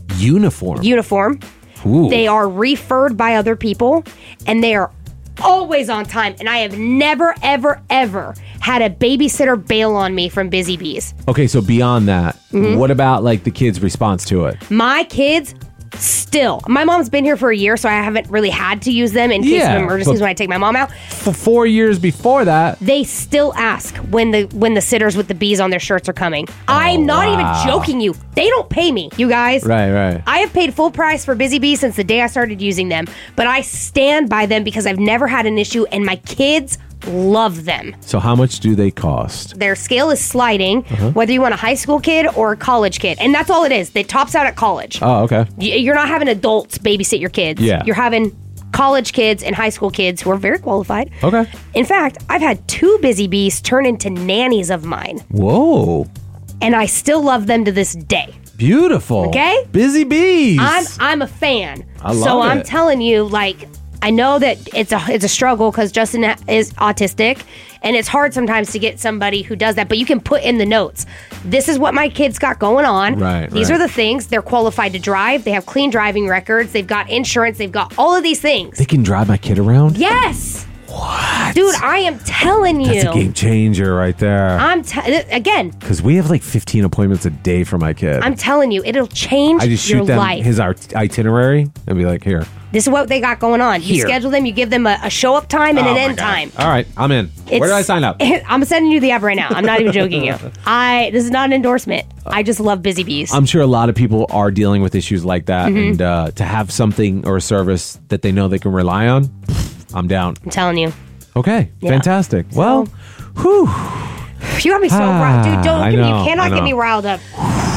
Uniform. Ooh. They are referred by other people, and they are always on time. And I have never, ever, ever had a babysitter bail on me from Busy Bees. Okay, so beyond that, Mm-hmm. what about the kids' response to it? My kids still. My mom's been here for a year, so I haven't really had to use them in case Yeah, of emergencies but- when I take my mom out. For 4 years before that, They still ask when the sitters with the bees on their shirts are coming. I'm not even joking you. They don't pay me, you guys. right. I have paid full price for Busy Bees since the day I started using them, but I stand by them because I've never had an issue, and my kids love them. So how much do they cost? Their scale is sliding, whether you want a high school kid or a college kid, and that's all it is. It tops out at college. Oh, okay. You're not having adults babysit your kids. Yeah. You're having college kids and high school kids who are very qualified. Okay. In fact, I've had 2 Busy Bees turn into nannies of mine, Whoa. and I still love them to this day. Beautiful. Okay. Busy Bees. I'm a fan. I love so I'm it. telling you, I know that it's a struggle because Justin is autistic, and it's hard sometimes to get somebody who does that. But you can put in the notes, this is what my kids got going on. Right, These right. are the things. They're qualified to drive. They have clean driving records. They've got insurance. They've got all of these things. They can drive my kid around? Yes. What? Dude, I am telling you. That's a game changer right there. Again, Because we have 15 appointments a day for my kid. I'm telling you, it'll change I just your shoot them life. his itinerary and be like, here. This is what they got going on. You Here. schedule them, you give them a show up time and Oh an my end God. time. All right, I'm in. Where do I sign up? I'm sending you the app right now. I'm not even joking you. This is not an endorsement. I just love Busy Bees. I'm sure a lot of people are dealing with issues like that, Mm-hmm. and to have something or a service that they know they can rely on, I'm down. I'm telling you. Okay, Yeah. fantastic. Well, whew. You got me so riled. Dude, I you know, cannot I get know. me riled up.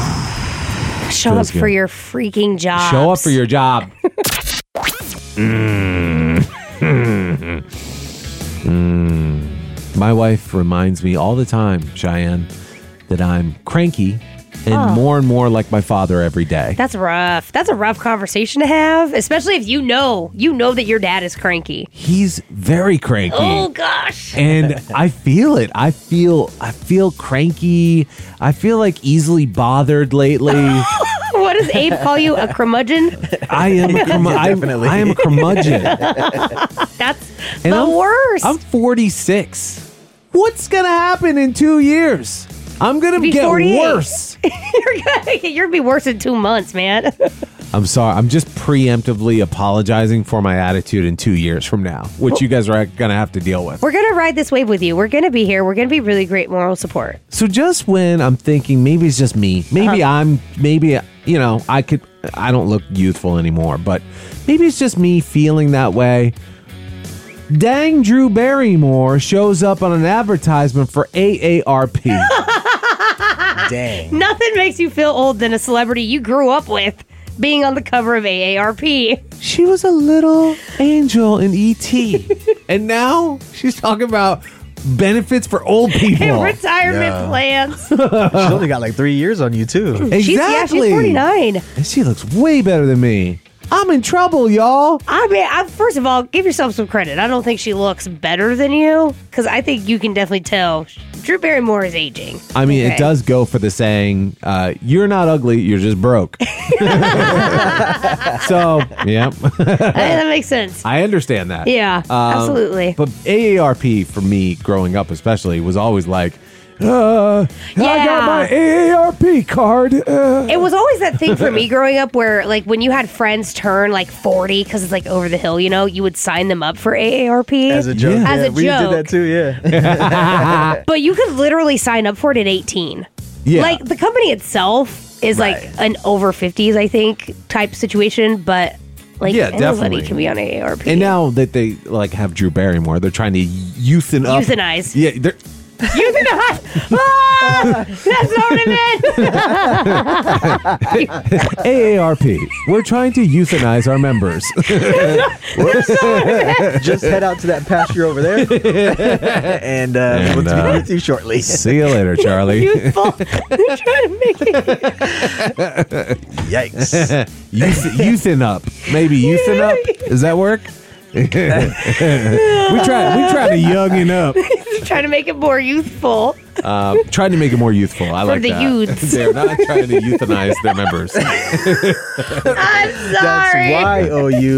Show Feels up for good. your freaking job. Show up for your job. My wife reminds me all the time, Cheyenne, that I'm cranky and more like my father every day. That's rough. That's a rough conversation to have, especially if you know that your dad is cranky. He's very cranky. Oh gosh. And I feel it. I feel cranky. I feel easily bothered lately. What does Abe call you? A curmudgeon? I am a Definitely. I am a curmudgeon. That's And the worst. I'm 46. What's gonna happen in 2 years? I'm gonna Be get 48. worse. You're gonna be worse in 2 months, man. I'm sorry. I'm just preemptively apologizing for my attitude in 2 years from now, which you guys are going to have to deal with. We're going to ride this wave with you. We're going to be here. We're going to be really great moral support. So just when I'm thinking maybe it's just me, maybe I don't look youthful anymore, but maybe it's just me feeling that way. Dang, Drew Barrymore shows up on an advertisement for AARP. Dang. Nothing makes you feel old than a celebrity you grew up with being on the cover of AARP. She was a little angel in E.T. And now she's talking about benefits for old people. And retirement plans. She only got like 3 years on you, too. Exactly. She's 49. And she looks way better than me. I'm in trouble, y'all. I mean, first of all, give yourself some credit. I don't think she looks better than you, because I think you can definitely tell Drew Barrymore is aging. I mean, it does go for the saying, you're not ugly, you're just broke. So, yeah. That makes sense. I understand that. Yeah, absolutely. But AARP, for me, growing up especially, was always like, I got my AARP card. It was always that thing for me growing up where, like, when you had friends turn, like, 40, because it's, like, over the hill, you know, you would sign them up for AARP. As a joke. Yeah. As a we joke. did that, too, yeah. But you could literally sign up for it at 18. Yeah. Like, the company itself is, like, an over 50s, I think, type situation, but... Like, Yeah, anybody definitely. can be on AARP. And now that they, like, have Drew Barrymore, they're trying to Euthanize. Yeah, they're... Euthanize! Ah, that's not what I meant! AARP, we're trying to euthanize our members. Just head out to that pasture over there. and we'll be with you shortly. See you later, Charlie. Youthful. They're trying to make it... Yikes. Youthen up. Maybe youthen up? Does that work? we try to youngin up. trying to make it more youthful. Trying to make it more youthful. I like the that. youths. They're not trying to euthanize their members. I'm sorry. That's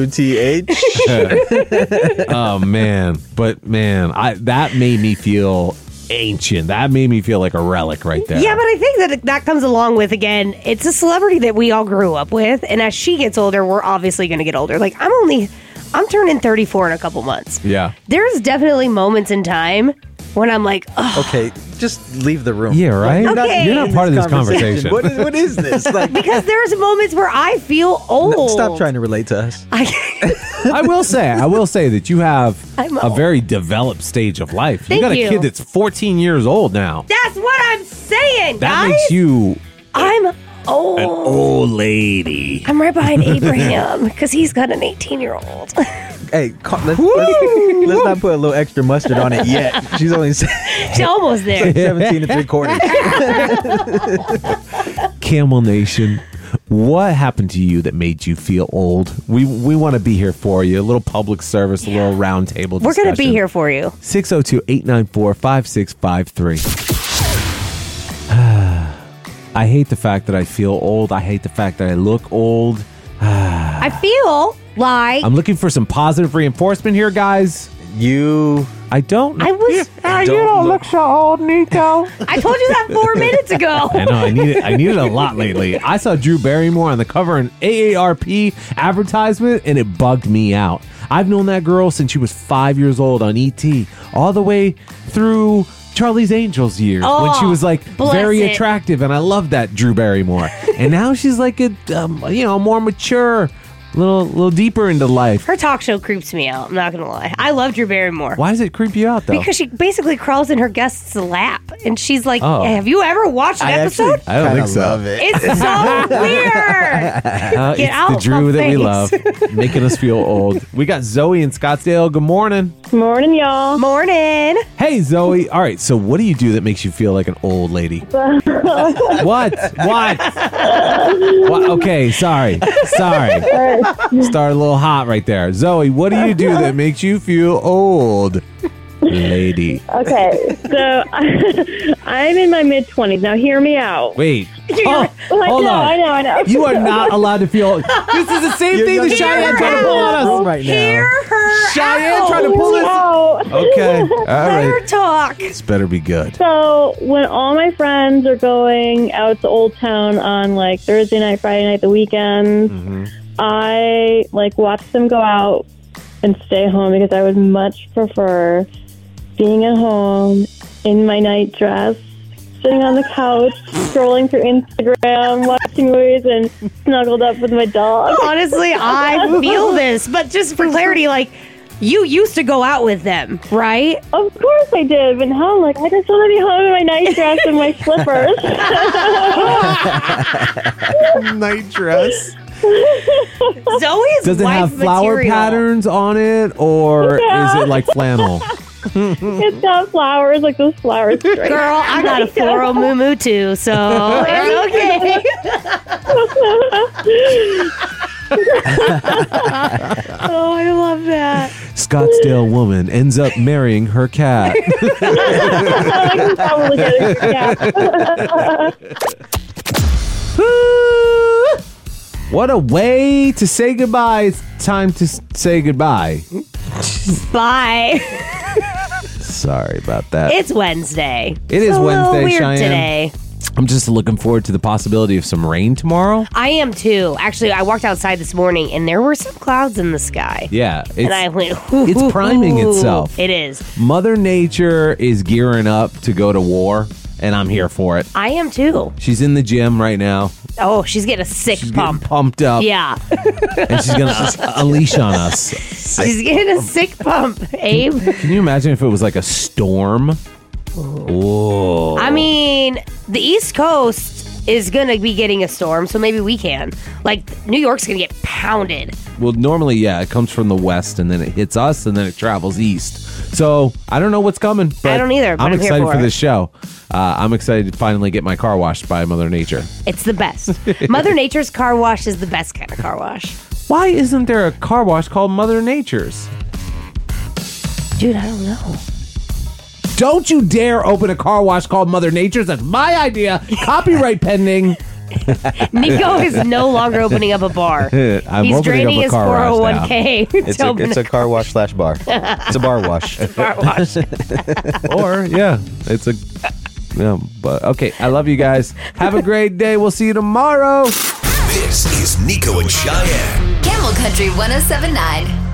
YOUTH. Oh man, but man, that made me feel ancient. That made me feel like a relic right there. Yeah, but I think that comes along with, again, it's a celebrity that we all grew up with, and as she gets older, we're obviously going to get older. Like, I'm turning 34 in a couple months. Yeah. There's definitely moments in time when I'm like, oh. Okay, just leave the room. Yeah, right? Okay. You're not part of this conversation. What is this? Like, Because there's moments where I feel old. stop trying to relate to us. I will say that you have I'm a old. very developed stage of life. Thank you got a you. kid that's 14 years old now. That's what I'm saying, That guys. makes you I'm old. an old lady. I'm right behind Abraham because he's got an 18-year-old. Hey, let's not put a little extra mustard on it yet. She's only She's almost there. 17 and 3/4. Camel Nation, what happened to you that made you feel old? We want to be here for you. A little public service, a little round table We're discussion. going to be here for you. 602-894-5653. I hate the fact that I feel old. I hate the fact that I look old. I feel like I'm looking for some positive reinforcement here, guys. I don't. I was. You don't look so old, Nico. I told you that 4 minutes ago. I know. I need it a lot lately. I saw Drew Barrymore on the cover of an AARP advertisement, and it bugged me out. I've known that girl since she was 5 years old on E.T., all the way through Charlie's Angels years when she was like bless very it. attractive, and I love that Drew Barrymore. And now she's like a more mature, little deeper into life. Her talk show creeps me out. I'm not going to lie. I love Drew Barrymore. Why does it creep you out though? Because she basically crawls in her guest's lap, and she's like, Oh. "Have you ever watched an episode? I don't think so. Love it. It's so weird." It's out the my Drew that we face. love, making us feel old. We got Zoe in Scottsdale. Good morning. Morning, y'all. Morning. Hey, Zoe. All right, so what do you do that makes you feel like an old lady? What? Okay, sorry. Started a little hot right there. Zoe, what do you do that makes you feel old, lady? Okay, so I'm in my mid-20s. Now, hear me out. Wait. I Hold know, on. I know. You are not allowed to feel. This is the same thing that Cheyenne tried to pull on us. Right now. Hear her Cheyenne out. trying to pull this. Oh. Okay. All Better right. talk. This better be good. So when all my friends are going out to Old Town on like Thursday night, Friday night, the weekends, I like watch them go out and stay home because I would much prefer being at home in my night dress, sitting on the couch, scrolling through Instagram, watching movies, and snuggled up with my dog. Honestly, I feel this, but just for clarity, like, you used to go out with them, right? Of course I did, but now I'm like, I just want to be home in my night dress and my slippers. Night dress. Zoe's Does it have flower material. patterns on it, or Yeah. is it like flannel? It's got flowers, like those flower stripes. Girl, I got a floral moo too, so it's okay. Oh, I love that. Scottsdale woman ends up marrying her cat. I can probably get it. Yeah. What a way to say goodbye. It's time to say goodbye. Bye. Sorry about that. It's Wednesday. It is It's a little Wednesday, weird Cheyenne. today. I'm just looking forward to the possibility of some rain tomorrow. I am too. Actually, I walked outside this morning and there were some clouds in the sky. Yeah. And I went, it's priming "Ooh." itself. It is. Mother Nature is gearing up to go to war, and I'm here for it. I am too. She's in the gym right now. Oh, she's getting a sick She's pump. getting pumped up. Yeah. And she's going to unleash on us. She's getting a sick pump, Abe. Can you imagine if it was like a storm? Whoa. I mean, the East Coast is going to be getting a storm, so maybe we can. Like, New York's going to get pounded. Well, normally, yeah, it comes from the west, and then it hits us, and then it travels east. So I don't know what's coming. But I don't either, but I'm here excited for for it. this show. I'm excited to finally get my car washed by Mother Nature. It's the best. Mother Nature's car wash is the best kind of car wash. Why isn't there a car wash called Mother Nature's? Dude, I don't know. Don't you dare open a car wash called Mother Nature's. That's my idea. Copyright pending. Nico is no longer opening up a bar. I'm He's opening draining up a his car wash now. 401k. It's a car wash / bar. It's a bar wash. bar wash. Or, yeah, it's a... Yeah, but okay, I love you guys. Have a great day. We'll see you tomorrow. This is Nico and Cheyenne. Camel Country 107.9.